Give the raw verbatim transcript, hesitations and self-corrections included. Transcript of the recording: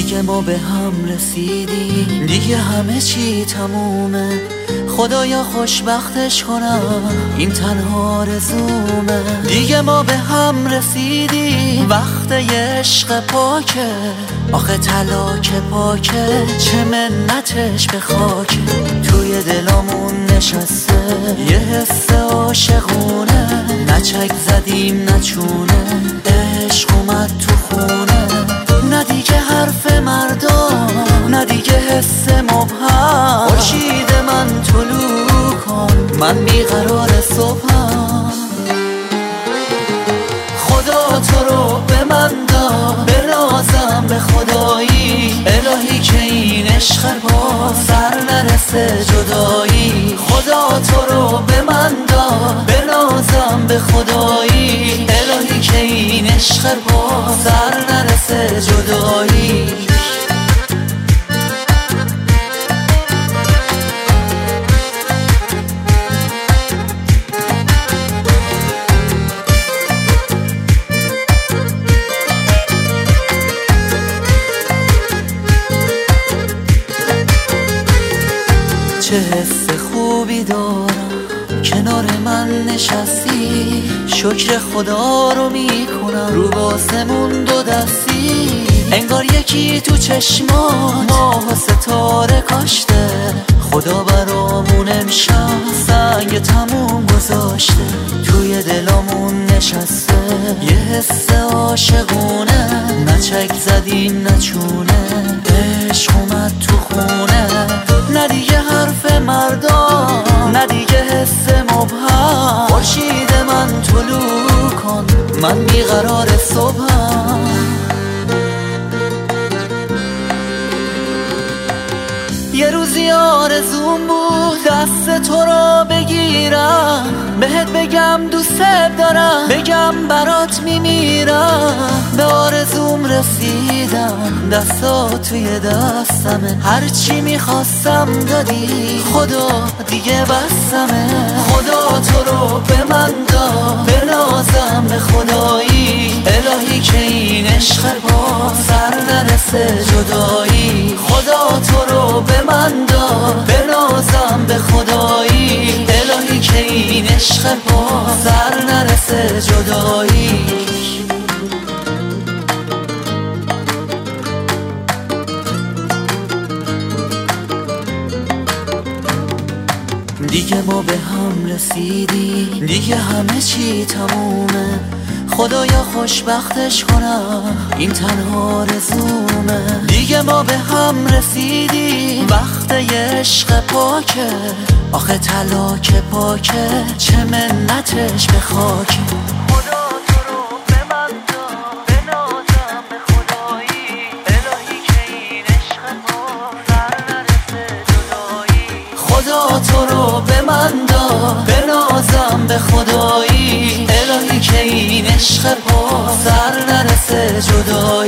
دیگه ما به هم رسیدیم، دیگه همه چی تمومه. خدایا خوشبختش کنم، این تنها آرزومه. دیگه ما به هم رسیدیم، وقت عشق پاکه. آخه طلا که پاکه، چه منتش به خاکه. توی دلامون نشسته یه حس عاشقونه، نه چک زدیم نه چونه، عشق اومد تو خونه. نه دیگه حرف مردم، نه دیگه حس مبهم. خورشید من طلوع کن، من بیقرار صبحم. خدا تو رو به من داد، بنازم به خدایی. الهی که این عشق با سر نرسه جدایی. خدا تو رو به من داد، بنازم به خدایی. الهی که این عشق با سر نرسه جدایی. چه حس خوبی دارم کنار من نشستی. شکر خدا رو میکنم رو باسمون دو دستی. انگار یکی تو چشمان ماه و ستاره کاشته. خدا برامون امشب سنگ تموم گذاشته. توی دلامون نشسته یه حس عاشقونه، نه چک زدیم نه چونه، عشق اومد تو خونه. نه دیگه حرف مردم، نه دیگه حس مبهم. خورشید من طلوع کن، من بیقرار صبحم. یه روزی آرزوم بود دست تو رو بگیرم، بهت بگم دوستت دارم، بگم برات میمیرم. به آرزوم رسیدم، دستات توی دستمه. هرچی میخواستم دادی، خدا دیگه بسمه. خدا تو رو به من داد، بنازم به خدایی. الهی که این عشق با سر نرسه جدایی. خدا تو رو به من داد، بنازم به خدایی. الهی که این عشق با سر نرسه جدایی. دیگه ما به هم رسیدیم، دیگه همه چی تمومه. خدایا خوشبختش کنم، این تنها آرزومه. دیگه ما به هم رسیدیم، وقت عشق پاکه. آخه طلا که پاکه، چه منتش به خاکه. خدا تو رو به من داد، بنازم به خدایی. الهی که این عشق با سر نرسه جدایی. خدا تو رو به من داد، بنازم به خدایی. الهی که این عشق با سر نرسه جدایی.